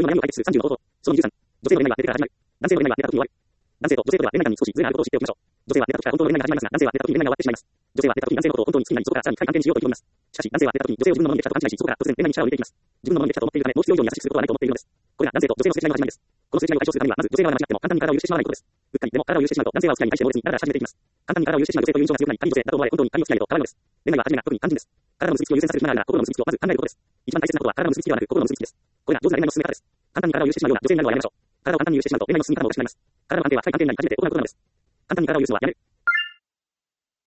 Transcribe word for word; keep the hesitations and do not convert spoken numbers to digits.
の悩みを解決するさんじゅうの方法。そのにじゅうさん。女性の恋愛が出てから始まる。男性の恋愛が出た時に終わる。男性と女性とでは恋愛観に少しずれがあることを知っておきましょう。女性は出た時から本当の恋愛が始まりますが、男性は出た時に恋愛が終わってしまいます。女性は出た時に男性のことを本当に好きになり、そこからさらに深い関係にしようと意気込みます。しかし、男性は出た時に女性を自分のものにできたと勘違いし、そこから突然恋愛に力を入れていきます。自分のものにできたと思っているため、もう必要以上に優しくすることはないと思っているのです。これが男性と女性のすれ違いの始まりです。このすれ違いを解消するためには、まず女性側が間違っても簡単に体を許してしまわないことです。うっかりでも体を許してしまうと、男性はお付き合いに対して猛烈にダラダラし始めていきます。簡単に体を許してしまう女性という印象が強くなり、神女性だと思われ、本当に神お付き合いと変わるのです。恋愛は初めが特に肝心です。体の結びつきを優先させるなら心の結びつきをまず考えることです。一番大切なことは体の結びつきではなく心の結びつきです。これが上手な恋愛の進め方です。簡単に体を許してしまうような女性になるのはやめましょう。体を簡単に許してしまうと恋愛の進み方もおかしくなります。体の関係は深い関係になり初めて行うことなのです。簡単に体を許すのはやめる。